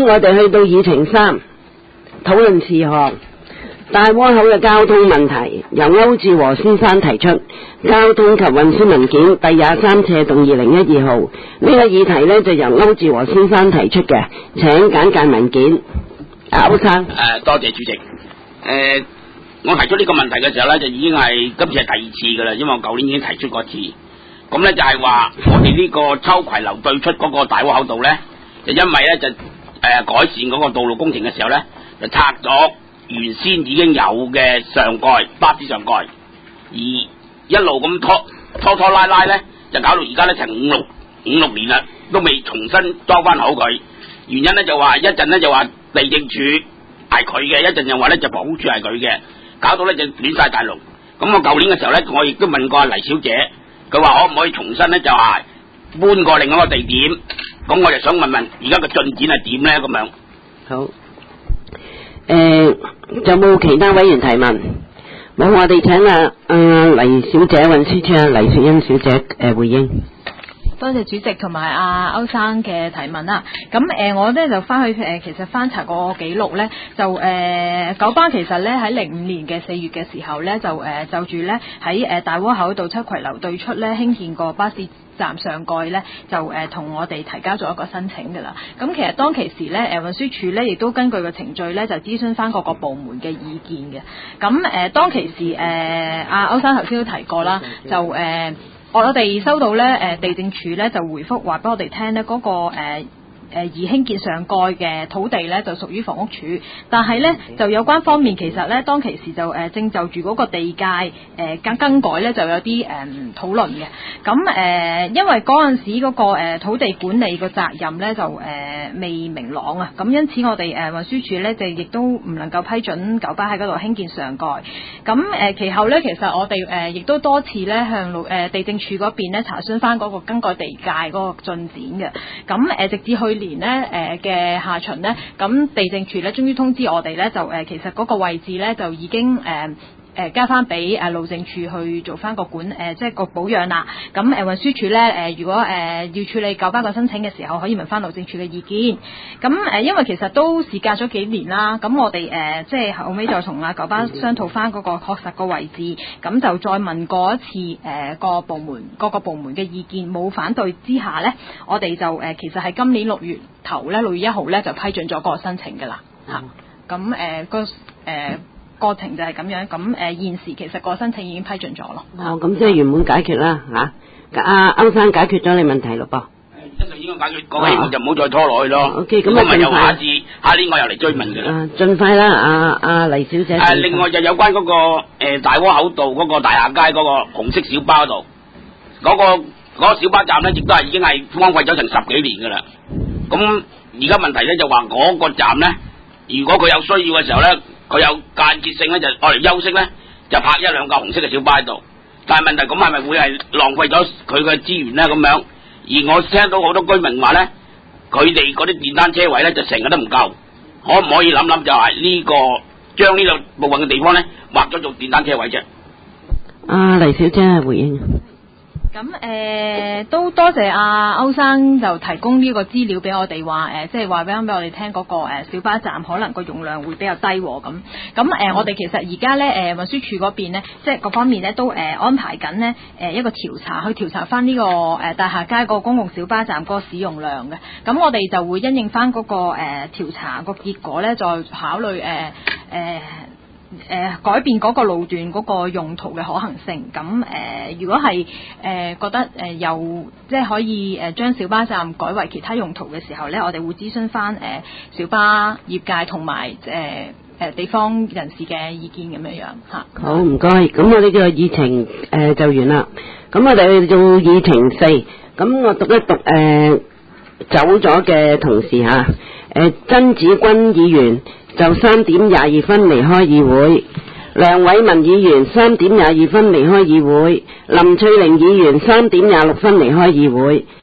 咁我哋去到議程3，討論事項。大窩口嘅交通問題，由歐志和先生提出，交通及運輸文件第23次動議2012號。呢個議題呢，就由歐志和先生提出嘅，請簡介文件。歐生。 多謝主席。我提出呢個問題嘅時候呢，就已經係今次係第2次噶啦，因為我舊年已經提出過一次。咁呢就係話我哋呢個秋葵樓對出嗰個大窩口道呢，就因為呢就改善嗰個道路工程嘅時候呢，就拆咗原先已經有嘅上蓋巴士上蓋，而一路咁拖拉呢，就搞到而家呢成五六年啦，都未重新裝翻好佢。原因呢就話一陣呢就話地政處係佢嘅，一陣又話呢就房屋處係佢嘅，搞到呢就亂晒大龍。咁我舊年嘅時候呢，我亦都問過黎小姐，佢話可唔可以重新呢就係搬過另一個地點。咁我就想問問而家嘅進展係點呢？咁樣好。有冇其他委員提問？冇，我哋請黎小姐，運輸處黎雪欣小姐回應。 多謝主席同埋歐生嘅提問啦。咁我咧就翻去其實翻查個記錄咧，就九巴其實咧喺05年嘅4月嘅時候咧，就住咧喺大窩口道秋葵樓對出咧興建個巴士站上蓋咧，就同我哋提交咗一個申請㗎啦。咁其實當其時咧，運輸署咧亦都根據個程序咧，就諮詢翻各個部門嘅意見嘅。咁當其時歐生頭先都提過啦，就我哋收到咧地政署咧就回覆話俾我哋聽咧，嗰個擬興建上蓋嘅土地咧就屬於房屋署，但係咧就有關方面其實咧當其時就正就住嗰個地界更改咧就有啲討論嘅。咁因為嗰陣時嗰個土地管理個責任咧就未明朗啊，咁因此我哋運輸署咧就亦都唔能夠批准九巴喺嗰度興建上蓋。咁其後咧其實我哋亦都多次咧向地政署嗰邊咧查詢翻嗰個更改地界嗰個進展嘅。咁直至去年咧嘅下旬咧，咁地政署咧終於通知我哋咧，就其實嗰個位置咧就已經交翻俾路政署去做翻個即係個保養啦。咁運輸署咧如果要處理九巴個申請嘅時候，可以問翻路政署嘅意見。咁因為其實都事隔咗幾年啦，咁我哋即係後尾再同九巴商討翻嗰個確實個位置，咁就再問過一次各個部門嘅意見，冇反對之下咧，我哋就其實係今年6月頭咧6月1號咧就批准咗個申請㗎啦嚇。咁過程就係咁樣，咁現時其實個申請已經批准咗咯。 咁即係原本解決啦嚇。歐生解決咗你問題咯噃。 一就應該解決，各位我就唔好再拖落去咯。 OK， 咁我咪又下年我又嚟追問㗎啦。 盡快啦，黎小姐。 另外就有關嗰個大窩口道嗰個大廈街嗰個紅色小巴度，嗰個小巴站咧，亦都係已經係荒廢咗成10幾年㗎啦。咁而家問題咧就話嗰個站咧，如果佢有需要嘅時候咧，佢有間歇性咧就愛嚟休息咧，就泊1、2架紅色嘅小巴喺度。但係問題咁係咪會係浪費咗佢嘅資源咧？咁樣，而我聽到好多居民話咧，佢哋嗰啲電單車位咧就成日都唔夠，可唔可以諗諗就係呢個將呢個部分嘅地方咧劃咗做電單車位啫？ 黎小姐回應。 咁都多謝歐生就提供呢個資料俾我哋話即係話俾我哋聽嗰個小巴站可能個容量會比較低喎。咁我哋其實而家咧運輸署嗰邊咧，即係各方面咧都安排緊呢一個調查，去調查翻呢個大廈街個公共小巴站個使用量嘅。咁我哋就會因應翻嗰個調查個結果咧，再考慮改變嗰個路段嗰個用途嘅可行性。咁如果係覺得又即係可以將小巴站改為其他用途嘅時候咧，我哋會諮詢翻小巴業界同埋地方人士嘅意見咁樣嚇。 好，唔該。咁我哋嘅議程就完啦。咁我哋去到議程4，咁我讀一讀走咗嘅同事嚇。曾子君議員就3點22分離開議會，梁偉文議員3點22分離開議會，林翠玲議員3點26分離開議會。